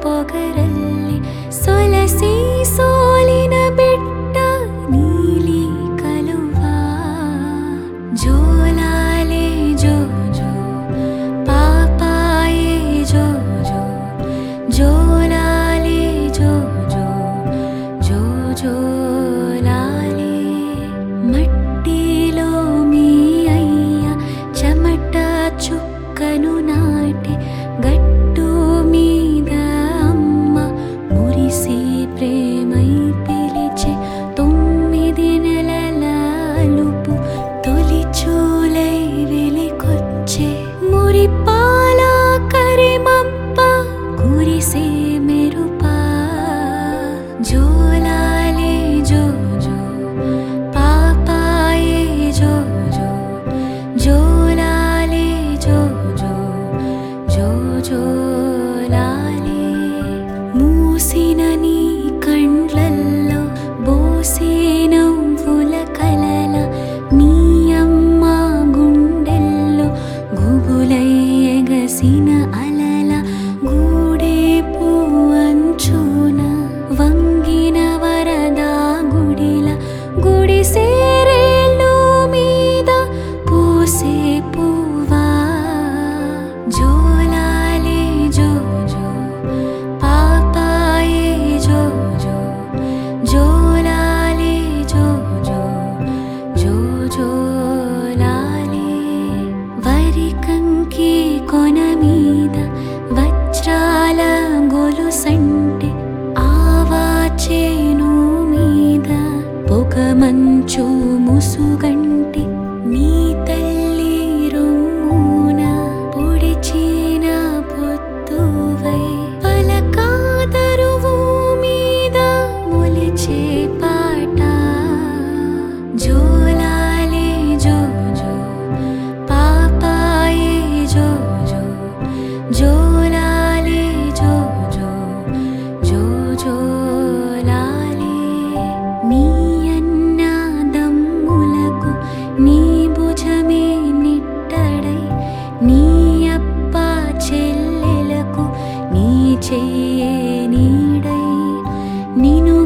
పొగరల్లి సొలసి సోలిన బిడ్డ నీలి కలువా జోలాలే జో జో పాపాయే జో జో జోలాలే జో జో జో జోలాలే మట్టిలో మీ అయ్య చెమట చుక్కను నాటి గట్టు మీద అమ్మ మురిసి ప్రేమై పిలిచే 9 నెలల అలుపు తొలి చూలై వెలికొచ్చే మురిపాల కరిమప్ప కురిసే మెరుపా జోలాలే జో జో పాపాయే జో జో జోలాలే జో జో జో జోలాలే మూసిన నీ కండ్లల్లో బోసే నవ్వుల కలల నీ అమ్మ గుండెల్లో గుబులై ఎగసిన అలల గూడే పువ్వంచున వంగిన వరదా గుడిల గుడిసేరేళ్ళు మీద పూసే పువ్వా జోలాలే జో జో పాపాయే జో జో జోలాలే జో జో జో జోలాలే వరి కంకి కొన మీద వజ్రాల గొలుసంటే ఆవాచేను మీద పొగమంచు ముసుగంటి నీ తల్లి రొమ్మున పొడిచిన పొత్తువై పలకాదరువు మీద మొలిచే పాట జోలాలే జో జో పాపాయే జో జో జోలాలే జో జో జో జోలాలే నీ అన్నదమ్ములకు నీ భుజమే నిట్టడై నీ అప్ప చెల్లెలకు నీ చెయ్యే నీడై నిను